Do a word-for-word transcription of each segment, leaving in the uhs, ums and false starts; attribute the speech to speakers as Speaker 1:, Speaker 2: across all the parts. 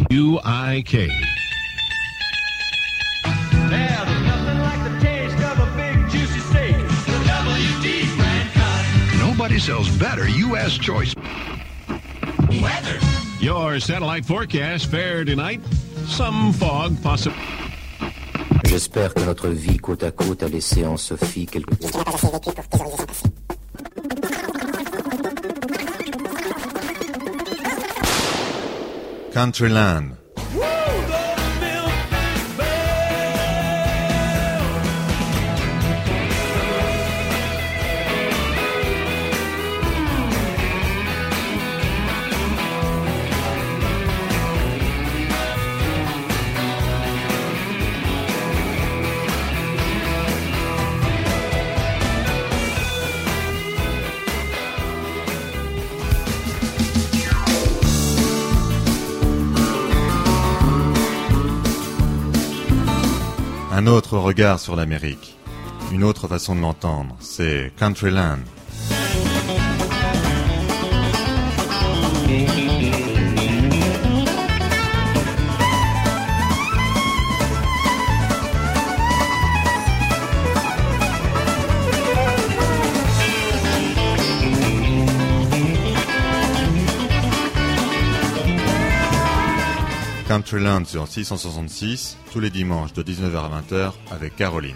Speaker 1: U I K.
Speaker 2: Nobody sells better U S choice
Speaker 1: weather. Your satellite forecast fair tonight. Some fog possible.
Speaker 3: J'espère que notre vie côte à côte a laissé en Sophie quelque chose.
Speaker 4: Countryland. Un autre regard sur l'Amérique, une autre façon de l'entendre, c'est Countryland. Countryland sur six cent soixante-six, tous les dimanches de dix-neuf heures à vingt heures avec Caroline.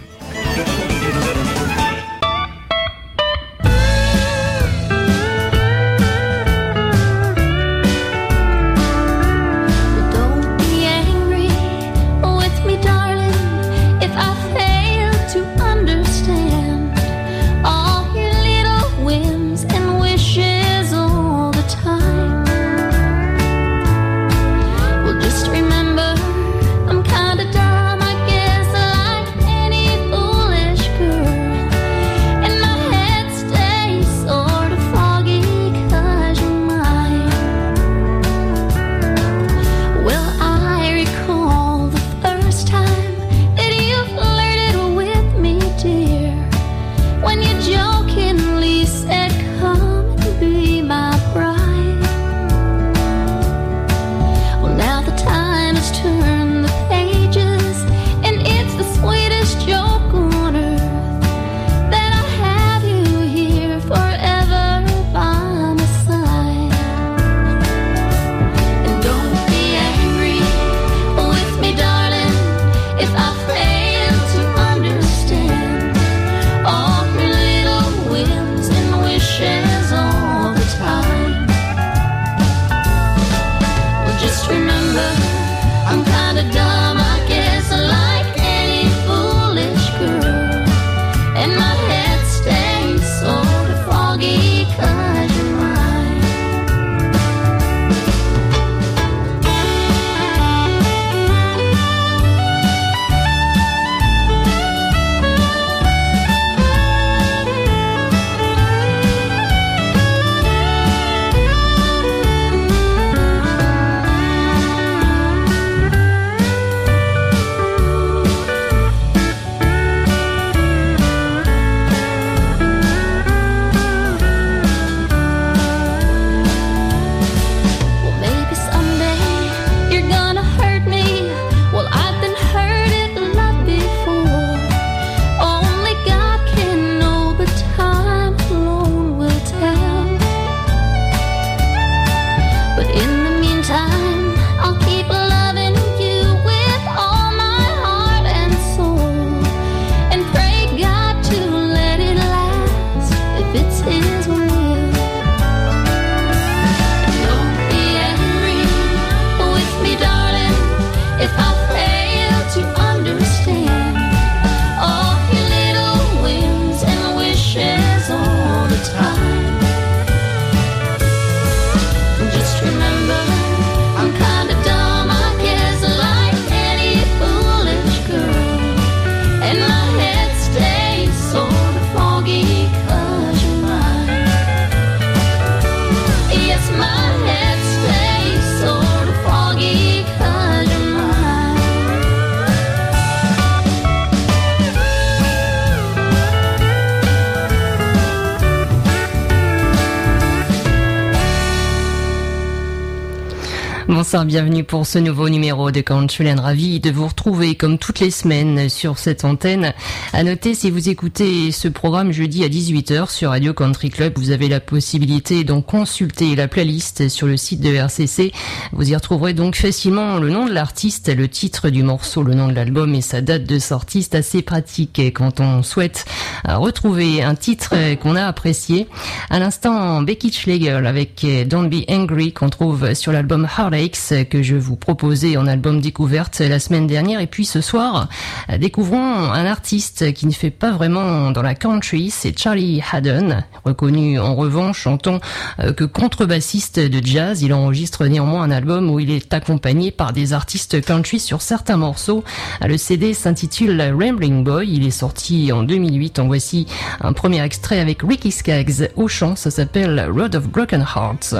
Speaker 5: Bonsoir, bienvenue pour ce nouveau numéro de Countryland. Ravi de vous retrouver comme toutes les semaines sur cette antenne. À noter, si vous écoutez ce programme jeudi à dix-huit heures sur Radio Country Club, vous avez la possibilité d'en consulter la playlist sur le site de R C C. Vous y retrouverez donc facilement le nom de l'artiste, le titre du morceau, le nom de l'album et sa date de sortie. C'est assez pratique quand on souhaite retrouver un titre qu'on a apprécié. À l'instant, Becky Schlegel avec Don't Be Angry qu'on trouve sur l'album Heartaches que je vous proposais en album découverte la semaine dernière. Et puis ce soir, découvrons un artiste qui ne fait pas vraiment dans la country, c'est Charlie Haden, reconnu en revanche en tant que contrebassiste de jazz. Il enregistre néanmoins un album où il est accompagné par des artistes country sur certains morceaux. Le C D s'intitule Rambling Boy, il est sorti en deux mille huit. En voici un premier extrait avec Ricky Skaggs au chant, ça s'appelle Road of Broken Hearts.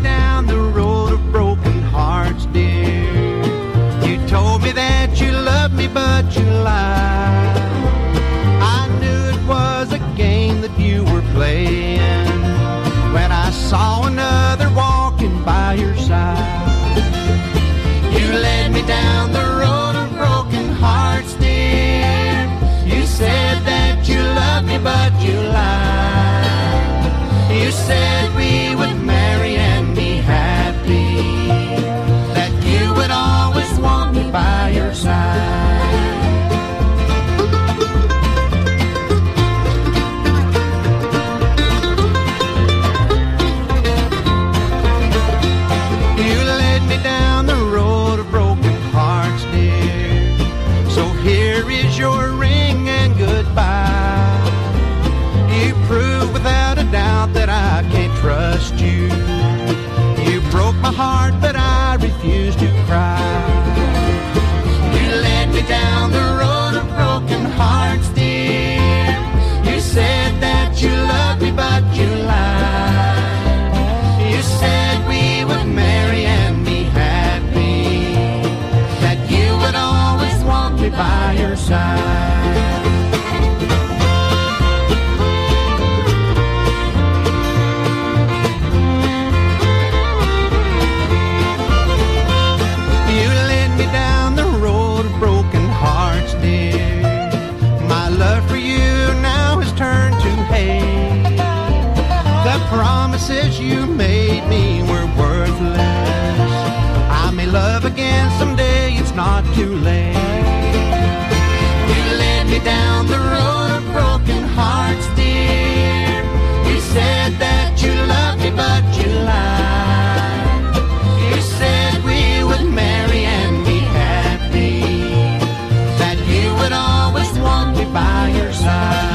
Speaker 6: Hearts, dear. You told me that you loved me, but you lied. I knew it was a game that you were playing when I saw another walking by your side. You led me down the road of broken hearts, dear. You said that you loved me, but you lied. You said we would marry and be happy, would always want me by your side. You led me down the road of broken hearts, dear. So here is your ring and goodbye. You prove without a doubt that I can't trust you. You broke my heart, but I refuse to cry. You led me down the road of broken hearts, dear. You said that you loved me, but you lied. You said we would marry and be happy, that you would always want me by your side. Promises you made me were worthless. I may love again someday, it's not too late. You led me down the road of broken hearts, dear. You said that you loved me, but you lied. You said we would marry and be happy, that you would always want me by your side.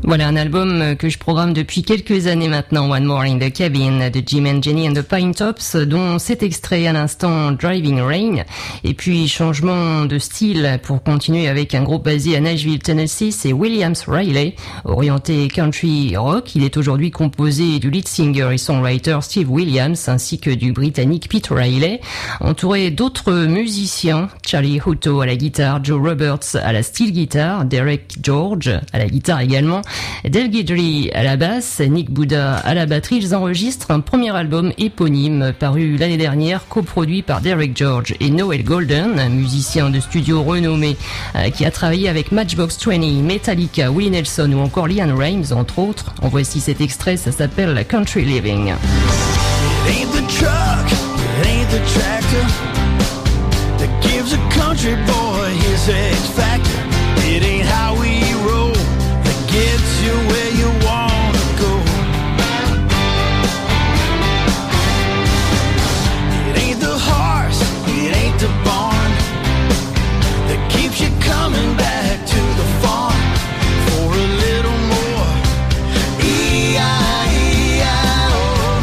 Speaker 5: Voilà un album que je programme depuis quelques années maintenant, One More in the Cabin de Jim and Jenny and the Pine Tops, dont cet extrait à l'instant Driving Rain. Et puis changement de style pour continuer avec un groupe basé à Nashville, Tennessee, c'est Williams Riley, orienté country rock. Il est aujourd'hui composé du lead singer et songwriter Steve Williams ainsi que du britannique Pete Riley, entouré d'autres musiciens, Charlie Hutto à la guitare, Joe Roberts à la steel guitar, Derek George à la guitare également, Dale Guidry à la basse, Nick Buda à la batterie. Ils enregistrent un premier album éponyme paru l'année dernière, coproduit par Derek George et Noel Golden, un musicien de studio renommé euh, qui a travaillé avec Matchbox vingt, Metallica, Willie Nelson ou encore Leanne Rimes entre autres. En voici cet extrait, ça s'appelle Country Living.
Speaker 7: It ain't the truck, it ain't the tractor that gives a country boy his X factor. It ain't how we roll that gets you where you wanna go. It ain't the horse, it ain't the barn that keeps you coming back to the farm for a little more. E I E I O.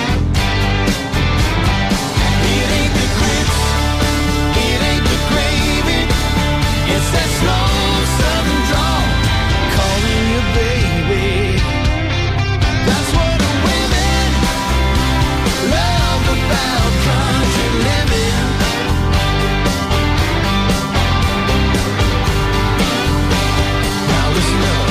Speaker 7: It ain't the grits, it ain't the gravy, it's that slow southern drawl calling you baby. That's what the women love about country living. Now listen up.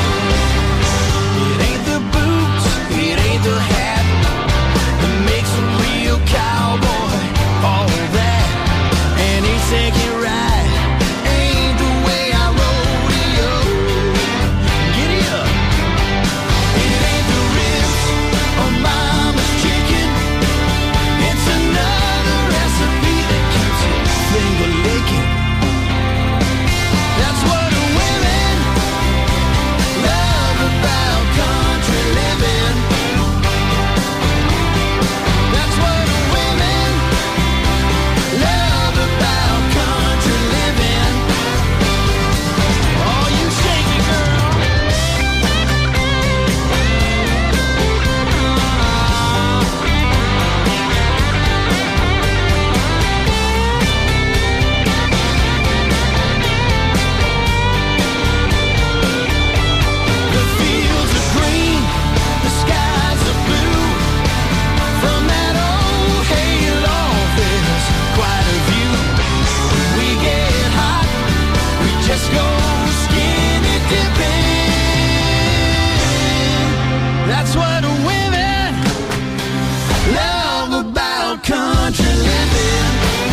Speaker 7: It ain't the boots, it ain't the hat that makes a real cowboy. All that and he second ride ain't the way I rodeo. Giddy up. It ain't the ribs or mama's chicken. It's another recipe that keeps you finger licking. That's what the women love about country living. That's what the women love about country living. Oh, you shake it, girl. The fields are green, the skies are blue. From that old hayloft, there's quite a view. When we get hot, we just go skinny dipping. That's what the women love about country living.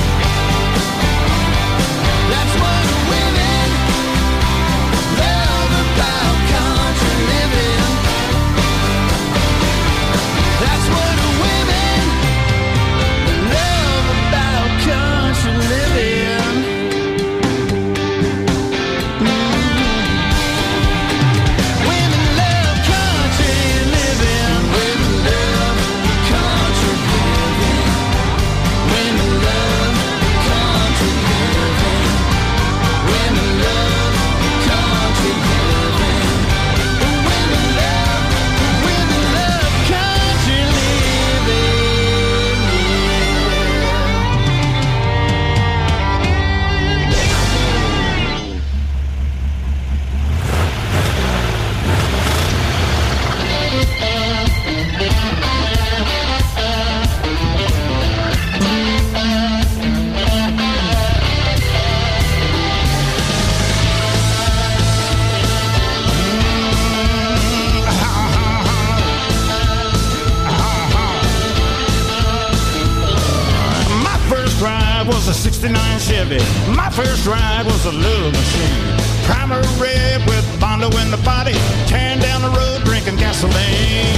Speaker 7: That's what the women love about country living. That's what the women love about country living. Women love country living. Women love country living. Women love country living. Women love country living. Women love, women love country living.
Speaker 8: My first ride was a sixty-nine Chevy. My first ride was a love machine. Primer red with Bondo in the body. Tearing down the road drinking gasoline.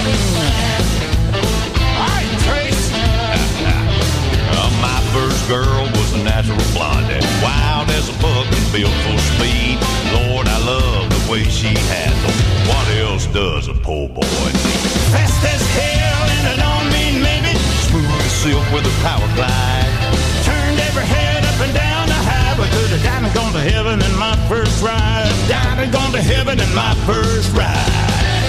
Speaker 8: All right, Trace.
Speaker 9: Uh, my first girl was a natural blonde, wild as a buck and built for speed. Lord, I love the way she handled. What else does a poor boy need?
Speaker 8: Fast as hell and I don't mean maybe.
Speaker 9: Smooth as silk with a power glide.
Speaker 8: Turned every head up and down the highway. Could have died and gone to heaven in my first ride. Died and gone to heaven in in my first ride.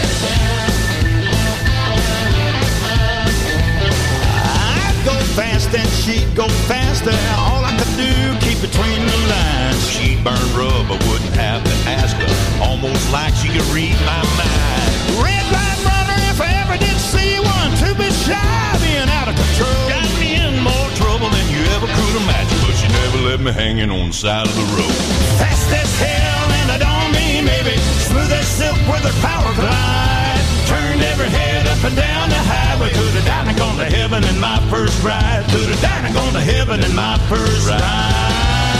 Speaker 8: I'd go fast and she'd go faster. All I could do, keep between the lines.
Speaker 9: She'd burn rub, I wouldn't have to ask her. Almost like she could read my mind.
Speaker 8: Red light runner, if I ever did see one. Too bit shy, being out of control.
Speaker 9: Got me in more trouble than you ever could imagine, but she never left me hanging on the side of the road.
Speaker 8: Fast as hell, and I don't mean maybe. Smooth as silk with her power glide. Turned every head up and down the highway. Could have died and gone to heaven in my first ride. Could have died and gone to heaven in my first ride.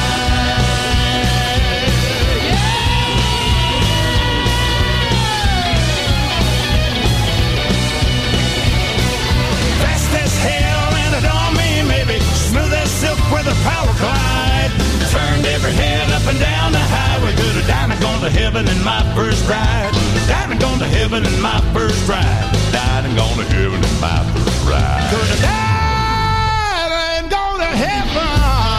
Speaker 8: Smooth as silk with a power glide. Turned every head up and down the highway. Could have died and gone to heaven in my first ride. Died and gone to heaven in my first ride.
Speaker 9: Died and gone to heaven in my first ride.
Speaker 8: Could have died and gone to heaven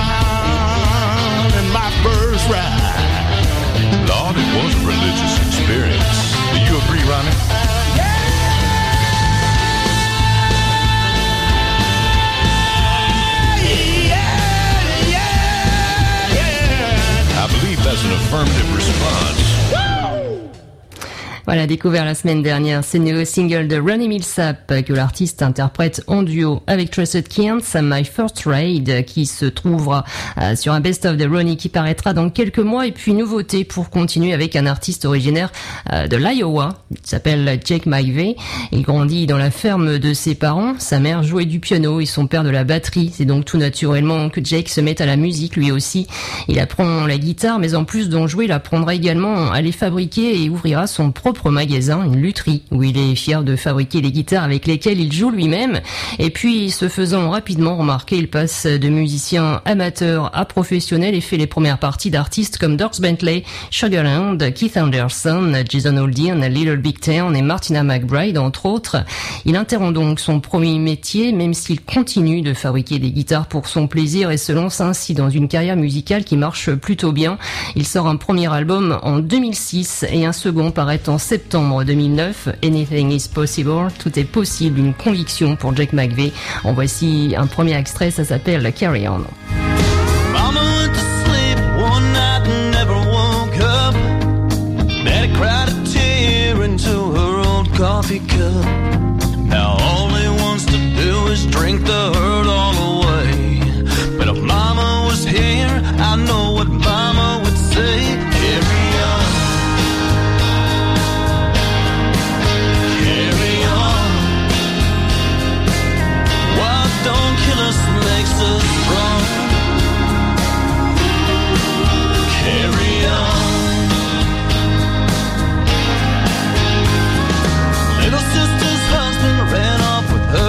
Speaker 8: in my first ride.
Speaker 9: Lord, it was a religious experience. Do you agree, Ronnie? I believe that's an affirmative response.
Speaker 5: Voilà, découvert la semaine dernière, c'est le nouveau single de Ronnie Milsap que l'artiste interprète en duo avec Trusted Kearns, My First Raid, qui se trouvera euh, sur un best-of de Ronnie qui paraîtra dans quelques mois. Et puis nouveauté pour continuer avec un artiste originaire euh, de l'Iowa, il s'appelle Jake McVey. Il grandit dans la ferme de ses parents, sa mère jouait du piano et son père de la batterie. C'est donc tout naturellement que Jake se met à la musique lui aussi. Il apprend la guitare, mais en plus d'en jouer, il apprendra également à les fabriquer et ouvrira son propre magasin, une lutherie, où il est fier de fabriquer les guitares avec lesquelles il joue lui-même. Et puis, se faisant rapidement remarquer, il passe de musicien amateur à professionnel et fait les premières parties d'artistes comme Dierks Bentley, Sugarland, Keith Anderson, Jason Aldean, Little Big Town et Martina McBride, entre autres. Il interrompt donc son premier métier, même s'il continue de fabriquer des guitares pour son plaisir et se lance ainsi dans une carrière musicale qui marche plutôt bien. Il sort un premier album en deux mille six et un second paraît en septembre deux mille neuf, Anything is Possible, tout est possible, une conviction pour Jake McVey. En voici un premier extrait, ça s'appelle Carry On.
Speaker 7: Mama went to sleep one night and never woke up. Daddy cried a tear into her old coffee cup. Now all he wants to do is drink the hurt all away. But if Mama was here, I know what Mama would say. Carry on. Don't kill us, makes us strong. Carry on. Little sister's husband ran off with her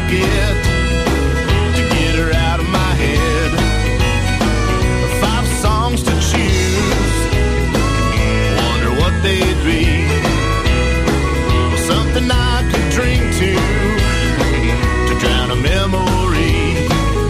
Speaker 7: pocket to get her out of my head. Five songs to choose, wonder what they'd be. Something I could drink to, to drown a memory.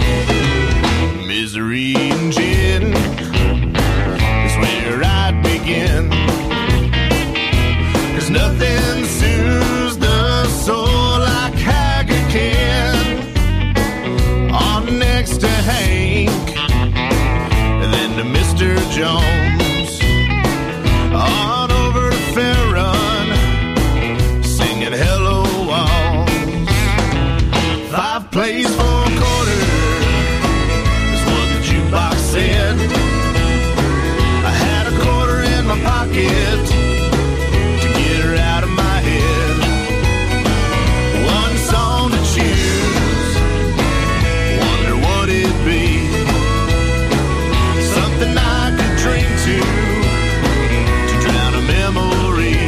Speaker 7: Misery and gin is where I'd begin. 'Cause nothing soothes the soul like Haggard can. On next to Hank, and then to Mister Jones. On over to Fair Run, singing Hello Walls. Five plays for a quarter is what the jukebox said. I had a quarter in my pocket to get her out of my head. One song to choose, wonder what it'd be. Something I could drink to, to drown a memory.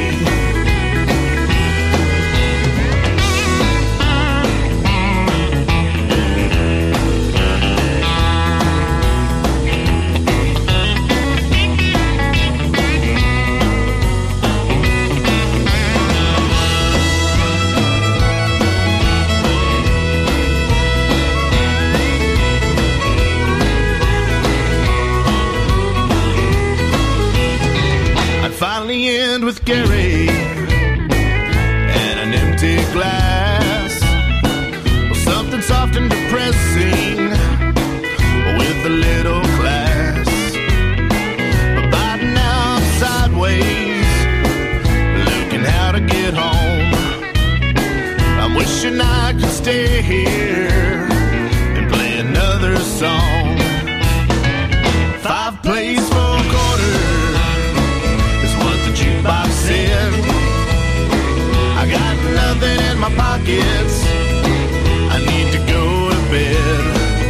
Speaker 7: Finally end with Gary and an empty glass. Well, something soft and depressing with a little class. But biting out sideways, looking how to get home. I'm wishing I could stay here and play another song. Five plays for a quarter, jukebox said. I got nothing in my pockets, I need to go to bed.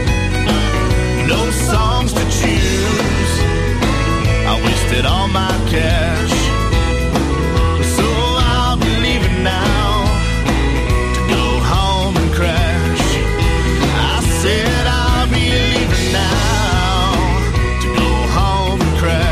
Speaker 7: No songs to choose, I wasted all my cash. So I'll be leaving now to go home and crash. I said I'll be leaving now to go home and crash.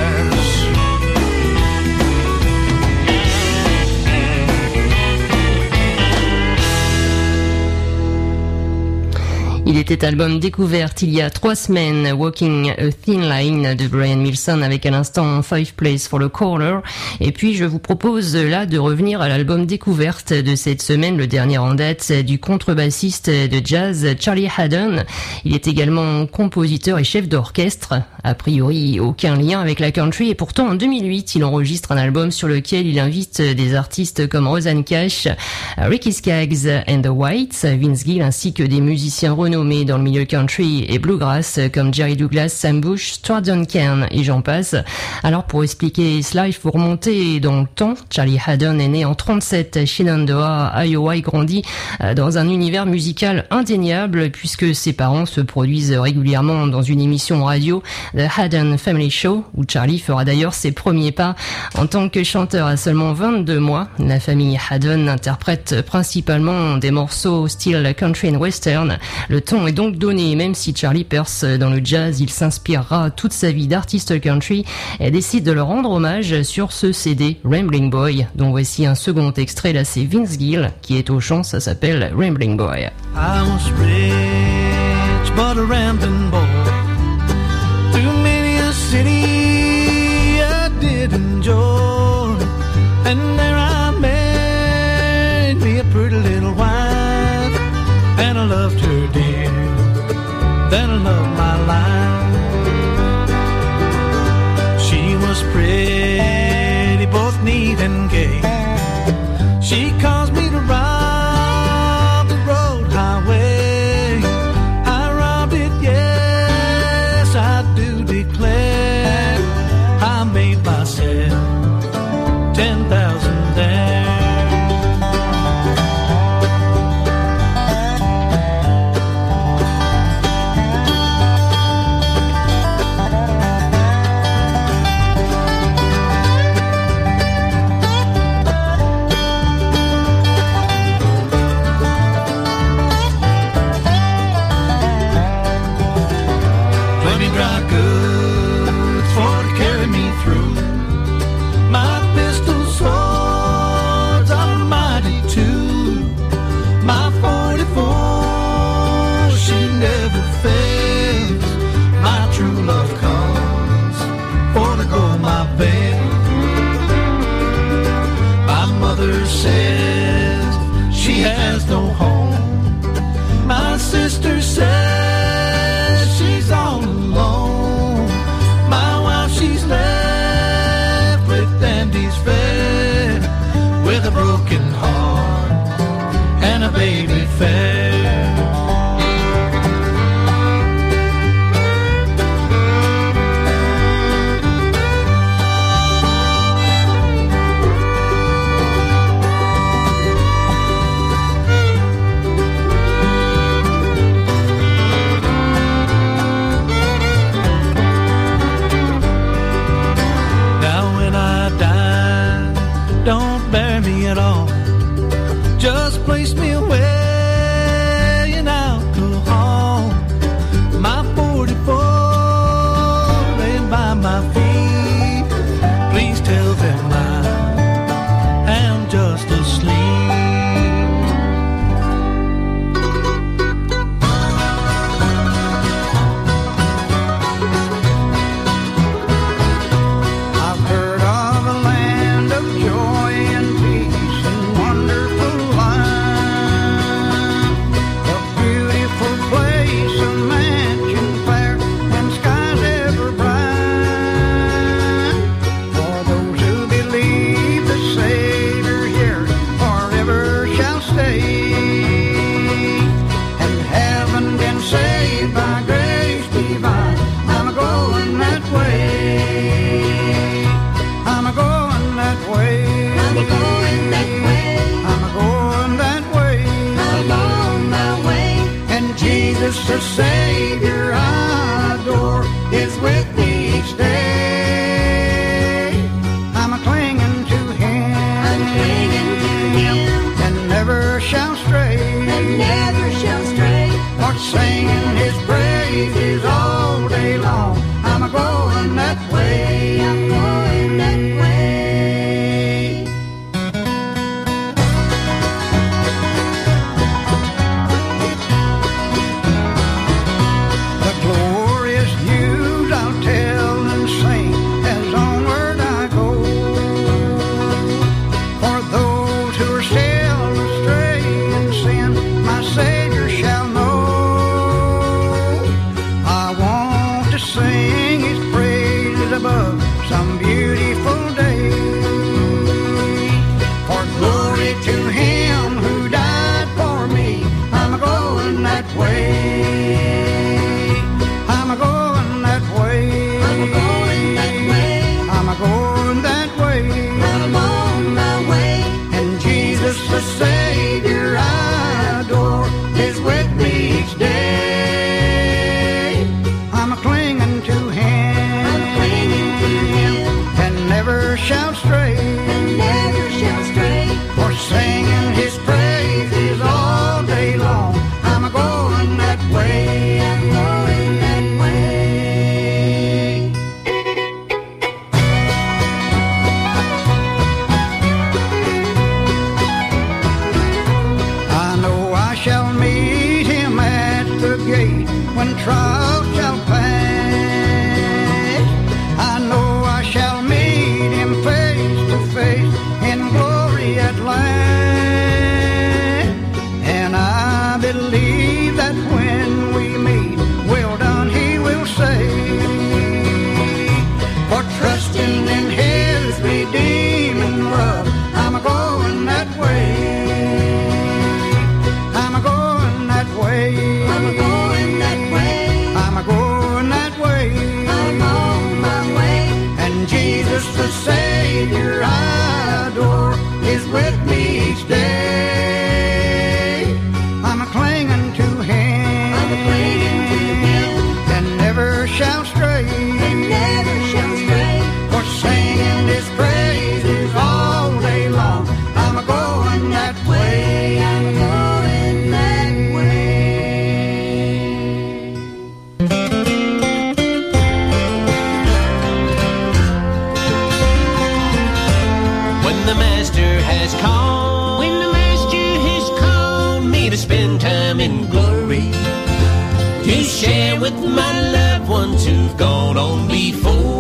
Speaker 5: Il était album découverte il y a trois semaines, Walking a Thin Line de Brian Wilson avec à l'instant Five Plays for the Caller. Et puis je vous propose là de revenir à l'album découverte de cette semaine, le dernier en date, du contrebassiste de jazz Charlie Haddon. Il est également compositeur et chef d'orchestre, a priori aucun lien avec la country, et pourtant en deux mille huit il enregistre un album sur lequel il invite des artistes comme Rosanne Cash, Ricky Skaggs and the Whites, Vince Gill ainsi que des musiciens renommés dans le milieu country et bluegrass comme Jerry Douglas, Sam Bush, Stuart Duncan et j'en passe. Alors pour expliquer cela, il faut remonter dans le temps. Charlie Haddon est né en trente-sept à Shenandoah, Iowa, et grandit dans un univers musical indéniable puisque ses parents se produisent régulièrement dans une émission radio, The Haddon Family Show, où Charlie fera d'ailleurs ses premiers pas en tant que chanteur à seulement vingt-deux mois. La famille Haddon interprète principalement des morceaux style country and western. Le ton est donc donné, même si Charlie perce dans le jazz, il s'inspirera toute sa vie d'artiste country et décide de leur rendre hommage sur ce C D Rambling Boy, dont voici un second extrait. Là c'est Vince Gill qui est au chant, ça s'appelle Rambling Boy.
Speaker 6: I was rich but a rambling boy, through many a city I did enjoy, and there I made me a pretty little wife, and I loved her dear, then I loved my life. She was pretty, both neat and gay. She caused me to rob the road highway. I robbed it, yes, I do declare. I made myself ten thousand there. sister says she's all alone. My wife, she's left with Andy's fair, with a broken heart and a baby fair. Don't bury me at all. Just place me away in alcohol. My forty-four laying by my feet. Please tell them I am just asleep. The Savior I adore is with me each day. I'm a clinging to Him, I'm clinging to Him, and never shall stray, and never shall stray, or singing His praises all day long. I'm a going that way, I'm going that way. Some beautiful day, for glory to Him who died for me. I'm a going that way. I'm a going that way. I'm a going that way. I'm a going that way. I'm on my way. And Jesus the Savior I adore is with me each day. I'm a clinging to Him, I'm clinging to Him, and never shall stray, and never shall stray, for singing His praises all day long. I'm a going that way, I'm going that way. I know I shall meet Him at the gate when trial shall pass. I know I shall meet Him face to face in glory at last. And I believe that when we meet, well done, He will say, for trusting in His redeeming love, I'm a going that way. I'm a going that way. I'm a going that way. I'm a going that way. I'm on my way. And Jesus the Savior I adore is with me each day. I'm a clinging to Him, I'm a clinging to Him, and never shall stray, and never shall stray, for singing His praises all day long. I'm a going that way, I'm going that way.
Speaker 7: When the Master has called, when the Master has called me to spend time in glory, to share with my loved ones who've gone on before,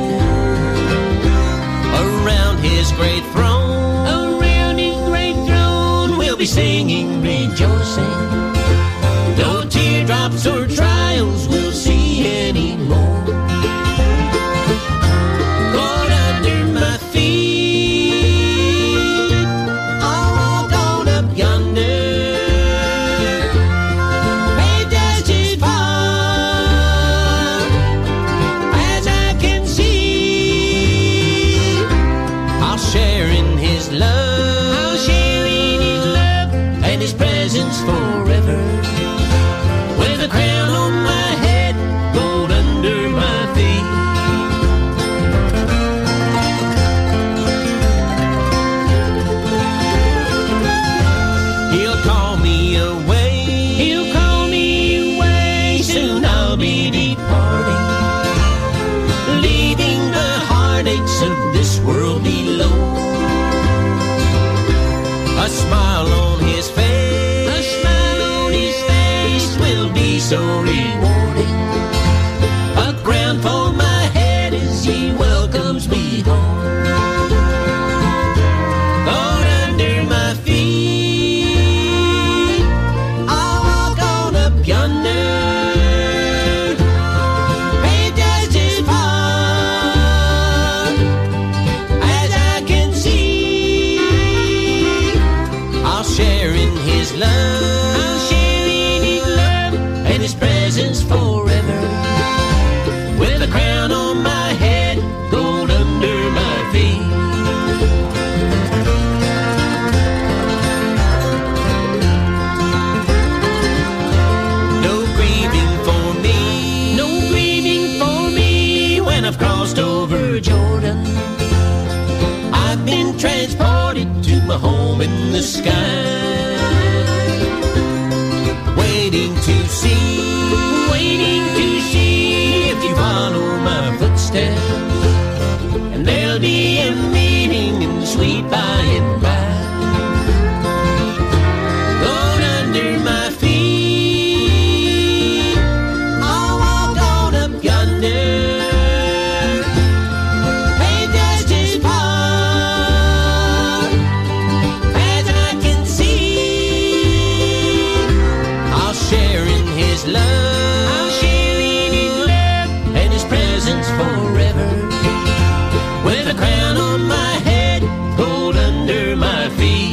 Speaker 7: around His great throne, around His great throne, we'll be singing, rejoicing. Though hardships or trials we'll see anymore. Lord, under my feet, I'll walk on up yonder. May just as far as I can see, I'll share in His love. I'll share in His love and His presence forever. With a crown on my head, gold under my feet. He'll call me away. He'll call me away. Soon I'll be departing, leaving the heartaches of this world below. A smile on His face, a smile on His face will be so rewarding. A crown for my head as He welcomes me home. Lord, under my feet, I'll walk on up yonder. May just as far as I can see, I'll share in His love. I'll share in His love and His presence forever. With a crown on my head, gold under my feet. No grieving for me, no grieving for me when I've crossed over Jordan. I've been transported to my home in the sky, waiting to see, waiting to see if you follow my footsteps, and there'll be a meeting in the sweet by and by. Lord, under my feet, I'll walk on up yonder. Hey, just as far as I can see, I'll share in His love. I'll share in His love and His presence forever. With a crown on my head, gold under my feet.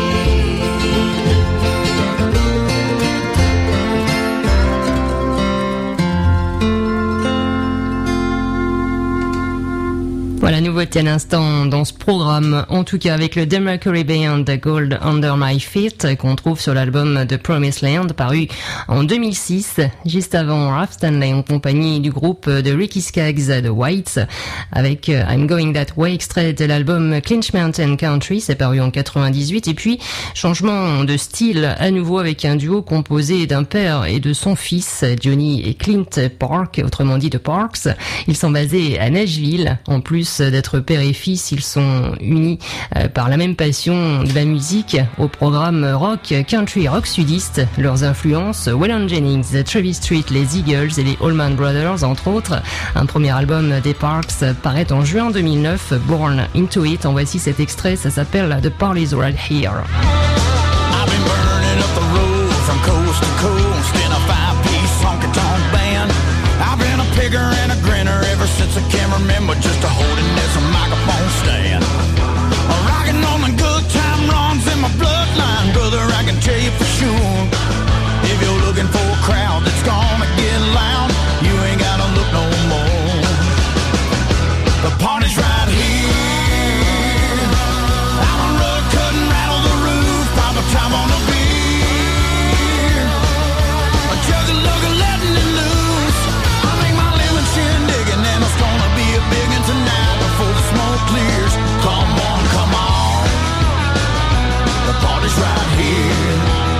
Speaker 5: Voilà, nouveauté à l'instant dans ce programme, en tout cas avec le The Mercury Band Gold Under My Feet qu'on trouve sur l'album The Promised Land paru en deux mille six, juste avant Ralph Stanley en compagnie du groupe de Ricky Skaggs The Whites avec I'm Going That Way, extrait de l'album Clinch Mountain Country, c'est paru en quatre-vingt-dix-huit, et puis changement de style à nouveau avec un duo composé d'un père et de son fils Johnny et Clint Park, autrement dit The Parks. Ils sont basés à Nashville, en plus d'être père et fils, ils sont unis euh, par la même passion de la musique au programme rock, country, rock sudiste. Leurs influences, Waylon Jennings, Travis Street, les Eagles et les Allman Brothers entre autres. Un premier album des Parks paraît en juin deux mille neuf, Born Into It. En voici cet extrait, ça s'appelle The Party's Right Here.
Speaker 8: I've been burning up the road from coast to coast in a five-piece honky-tonk band. I've been a pigger and a grinner ever since I can remember just a holding this a microphone stand. Rocking on the good time runs in my bloodline, brother, I can tell you for sure. If you're looking for a crowd that's gonna get loud, you ain't gotta look no more. The party's right here. I'm a rug cut and rattle the roof, pop a top on the beer. A jug of lugger letting it loose. I make my lemon shindig and then it's gonna be a big one tonight before the smoke clears. Come on, come on. The party's right here.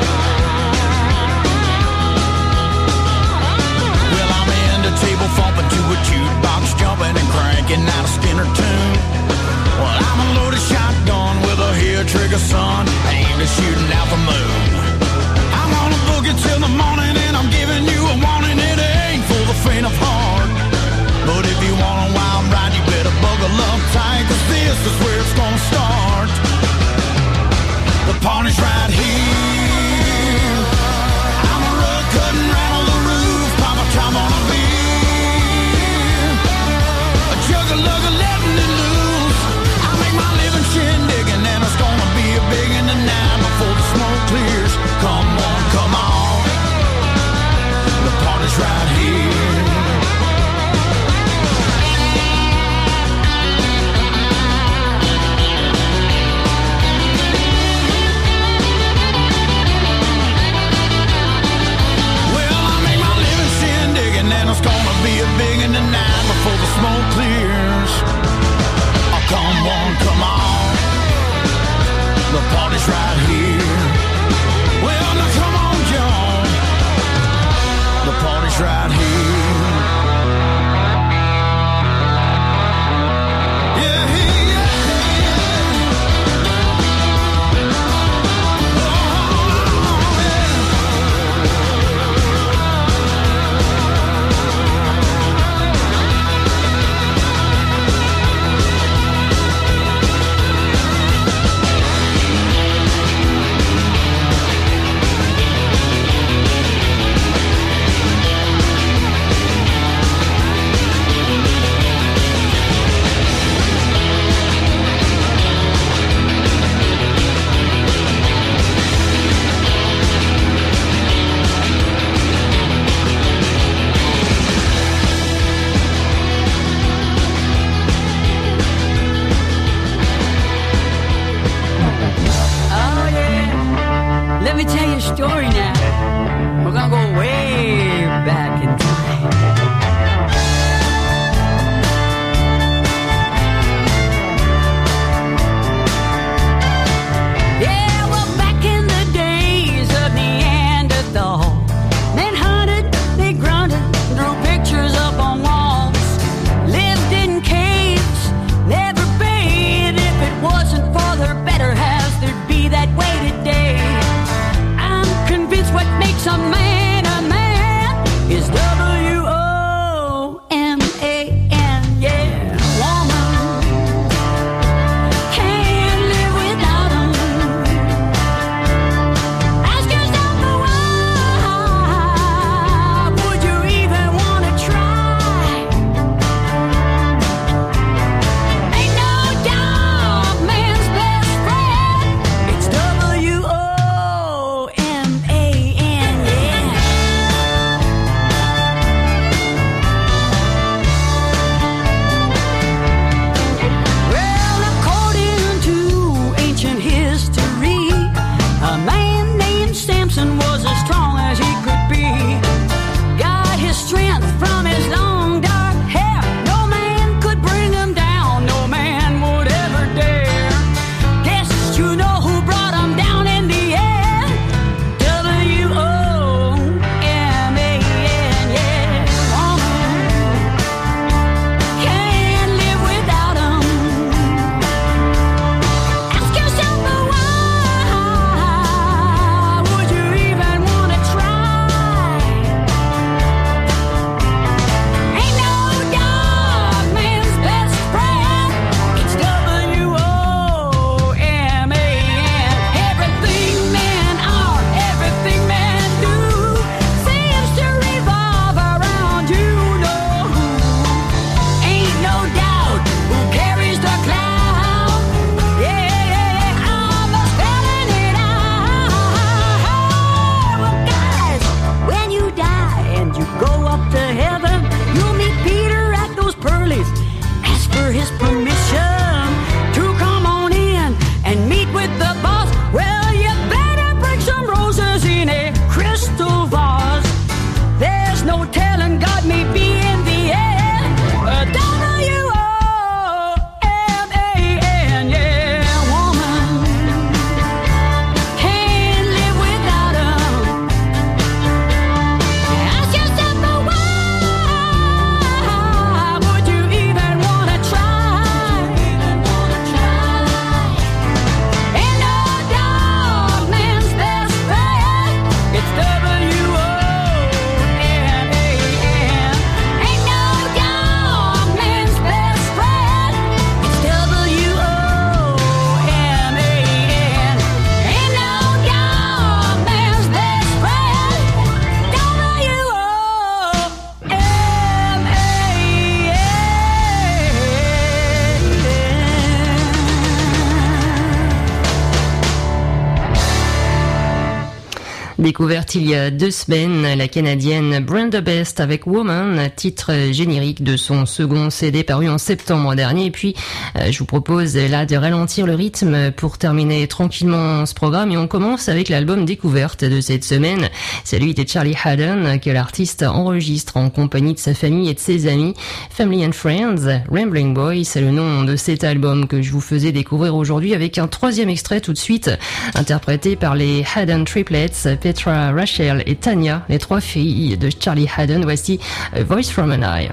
Speaker 8: Well, I'm in the table thumping to a jukebox, jumping and cranking out a Skinner tune. Well, I'm a loaded shotgun with a hair trigger, son, aimed at shooting out the moon. I'm gonna boogie till the morning and I'm giving you a warning, it ain't for the faint of heart. But if you want a wild ride, you better buckle up tight, cause this is where it's gonna start. The party's right here. I'm a rug cut and rattle the
Speaker 7: right here. Well, I make my living sin digging, and it's gonna be a big in the night before the smoke clears. Oh, come on, come on, the party's right here. Well, now come on, John, the party's right here. Yeah, yeah,
Speaker 5: Découverte il y a deux semaines, la Canadienne Brenda Best avec Woman, titre générique de son second C D paru en septembre dernier. Et puis, euh, je vous propose là de ralentir le rythme pour terminer tranquillement ce programme. Et on commence avec l'album découverte de cette semaine. Celui de Charlie Haddon, que l'artiste enregistre en compagnie de sa famille et de ses amis. Family and Friends, Rambling Boy, c'est le nom de cet album que je vous faisais découvrir aujourd'hui avec un troisième extrait tout de suite, interprété par les Haddon Triplets, Petra, Rachel et Tanya, les trois filles de Charlie Haddon. Voici A Voice from an Eye.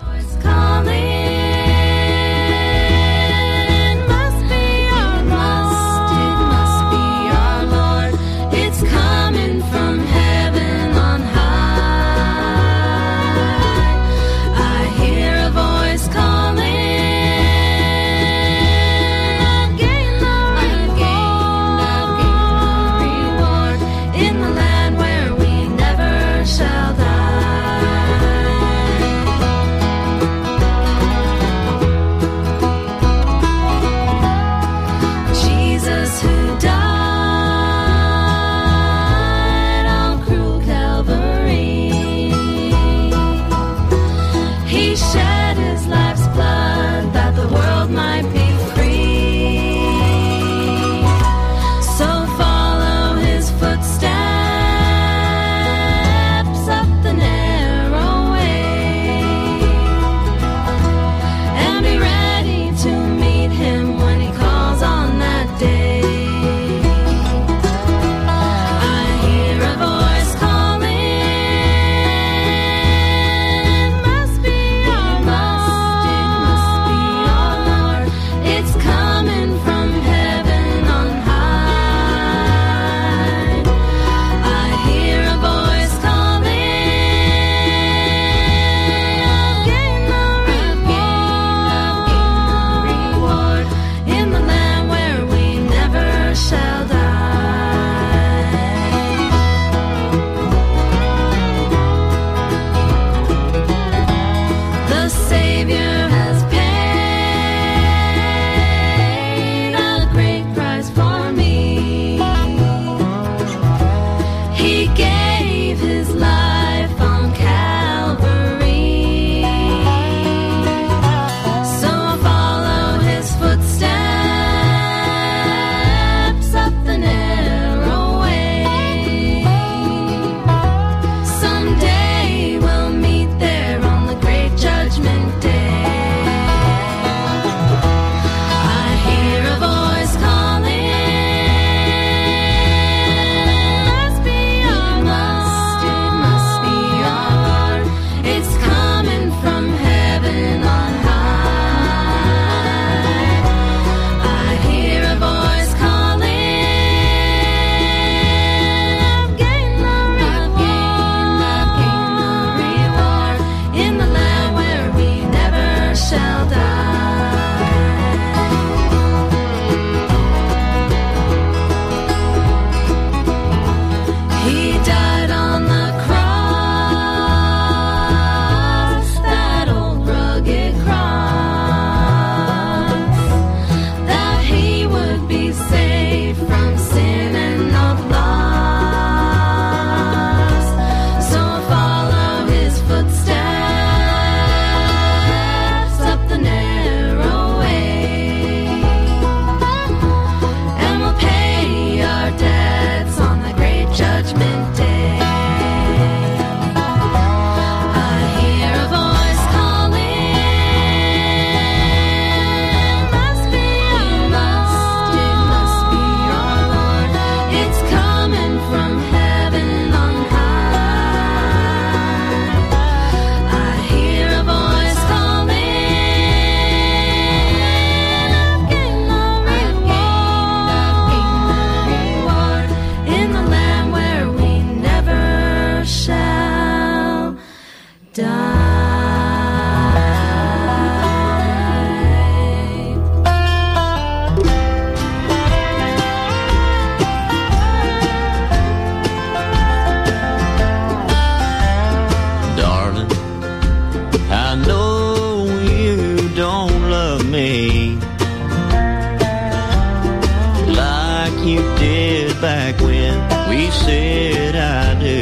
Speaker 6: back when we said I do.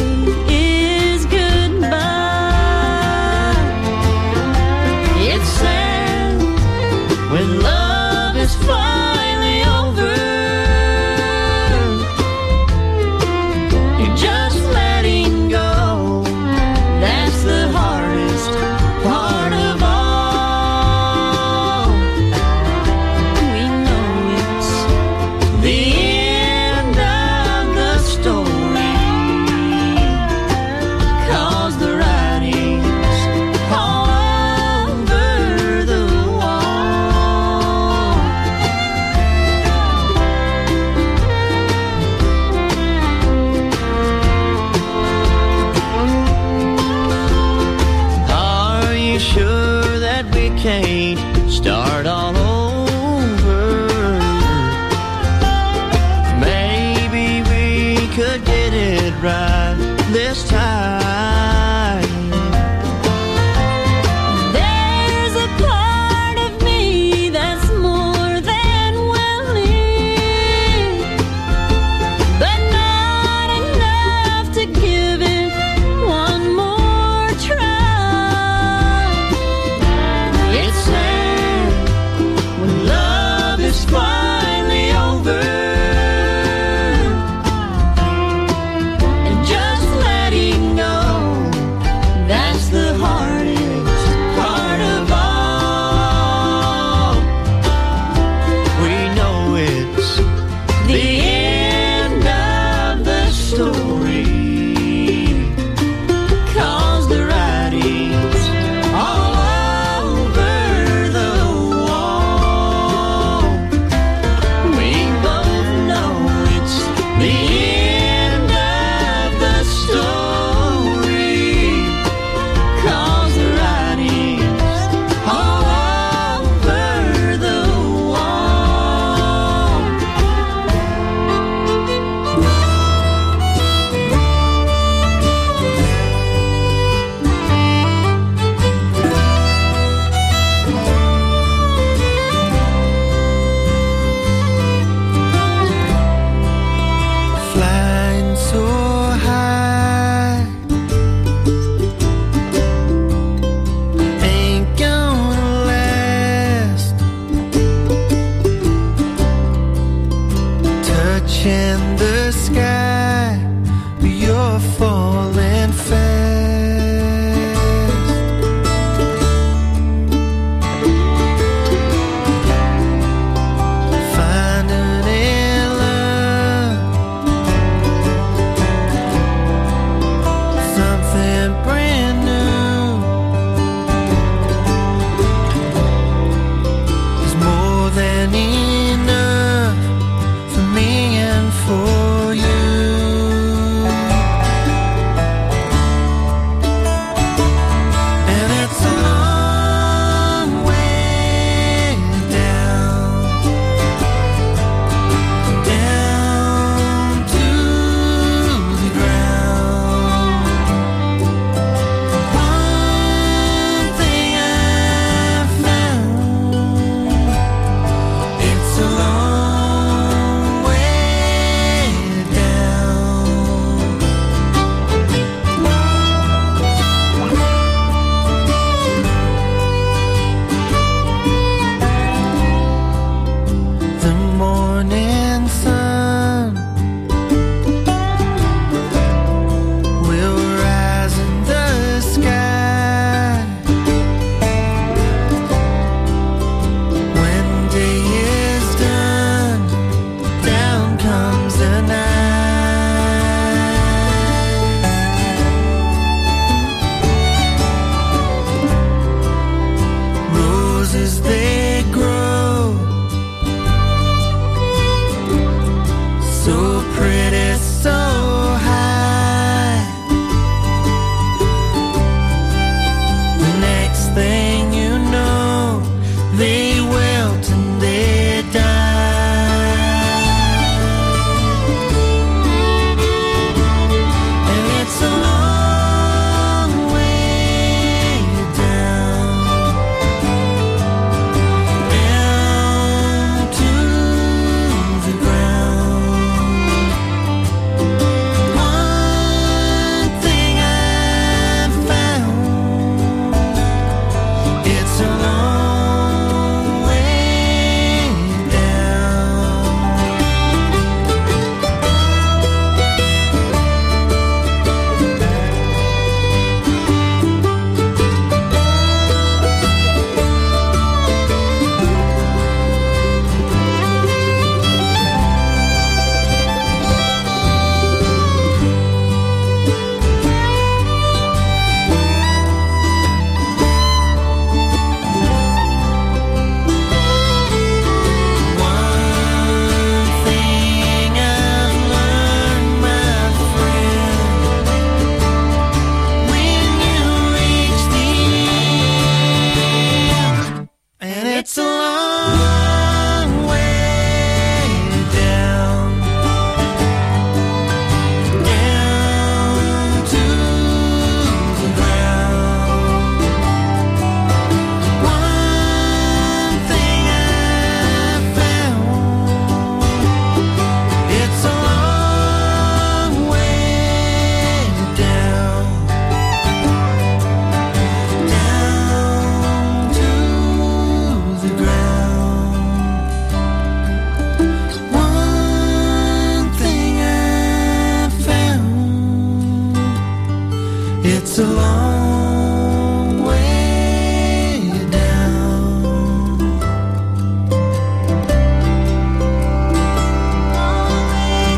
Speaker 10: is goodbye. It's sad when love is finally over. You're just letting go. That's the hardest part of all. We know it's the end of the story, 'cause the writing's all over the wall. Are you sure that we can't start all over? Maybe we could get it right this time. There's a part of me that's more than willing, but not enough to give it one more try. It's sad when love is finally over, and just letting go, that's the hardest part of all. We know it's the end of the story, 'cause the writing's all over the wall. We both know it's the end of the story, 'cause the writing's all over the wall. Flying so high ain't gonna last. Touching the sky, you're falling fast. Finding in love something brand new is more than enough for me and for you. And it's a long way down, down to the ground. It's a long way down. Long way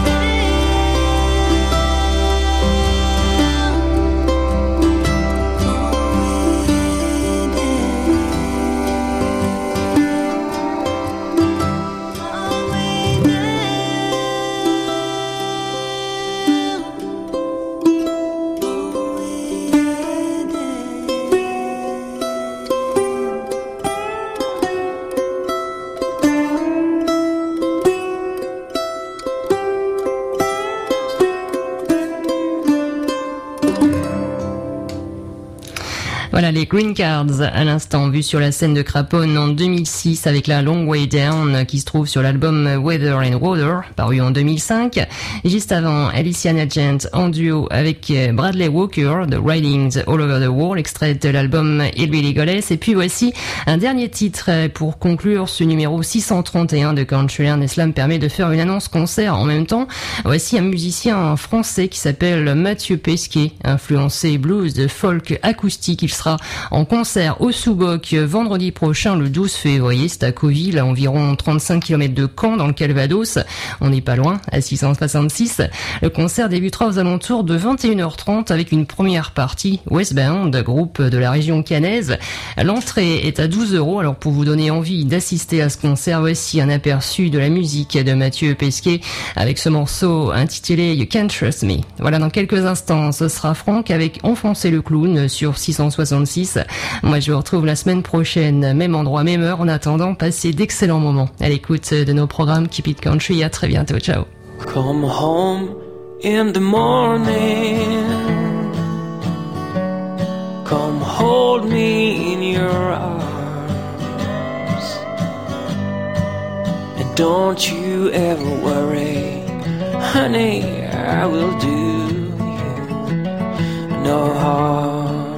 Speaker 5: Voilà les Green Cards à l'instant vus sur la scène de Craponne en deux mille six avec la Long Way Down qui se trouve sur l'album Weather and Water paru en deux mille cinq. Juste avant, Alicia Nagent en duo avec Bradley Walker de Ridings All Over the World, extrait de l'album Hillbilly Goddess. Et puis voici un dernier titre pour conclure ce numéro six cent trente et un de Countryland, et cela me permet de faire une annonce concert en même temps. Voici un musicien français qui s'appelle Mathieu Pesquet, influencé blues de folk acoustique. Il sera en concert au Sous-Boc vendredi prochain le douze février, c'est à Coville, à environ trente-cinq kilomètres de Caen dans le Calvados. On n'est pas loin, à six cent soixante-six. Le concert débutera aux alentours de vingt et une heures trente avec une première partie Westbound, groupe de la région caennaise. L'entrée est à douze euros, alors pour vous donner envie d'assister à ce concert, voici un aperçu de la musique de Mathieu Pesquet avec ce morceau intitulé You Can't Trust Me. Voilà, dans quelques instants, ce sera Franck avec Enfoncer le clown sur six cent soixante-six. Moi, je vous retrouve la semaine prochaine, même endroit, même heure. En attendant, passez d'excellents moments à l'écoute de nos programmes Keep It Country. À très bientôt. Ciao.
Speaker 10: Come home in the morning. Come hold me in your arms. And don't you ever worry, honey, I will do you no harm.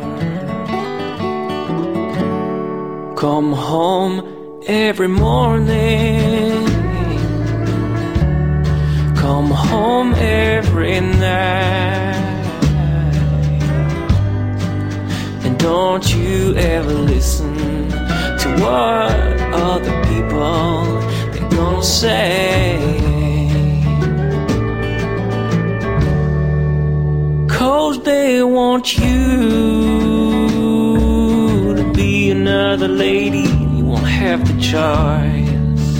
Speaker 10: Come home every morning. Come home every night. And don't you ever listen to what other people they're gonna say. 'Cause they want you be another lady, you won't have the choice.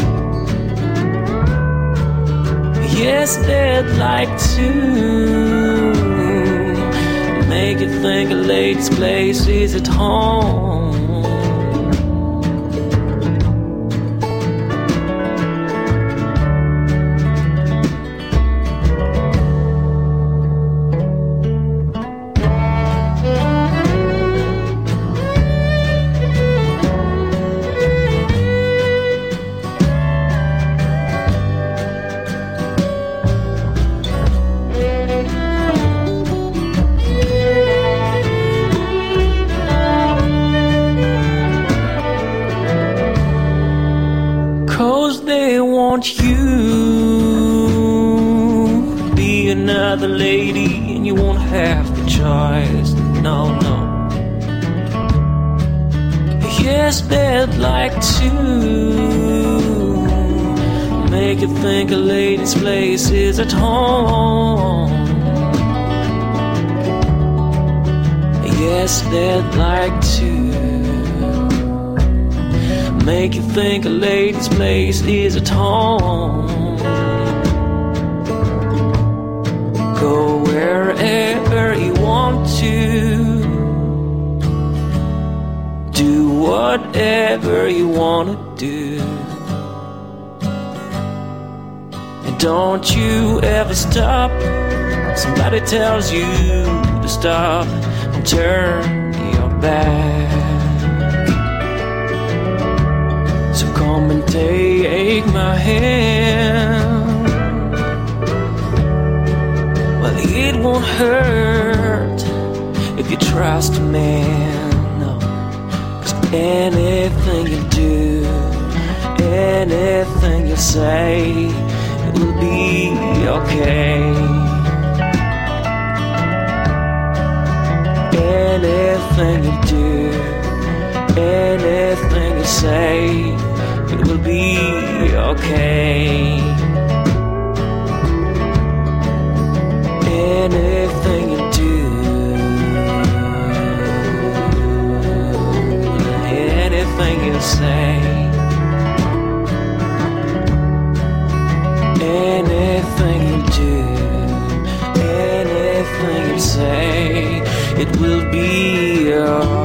Speaker 10: Yes, they'd like to make you think a lady's place is at home. Think a lady's place is at home. Yes, they'd like to make you think a lady's place is at home. Go wherever you want to, do whatever you want to do. Don't you ever stop. Somebody tells you to stop and turn your back. So come and take my hand. Well, it won't hurt if you trust a man. No, 'cause anything you do, anything you say, will be okay. anything you do, anything you say, it will be okay. Anything you do, anything you say, anything you do, anything you say, it will be alright.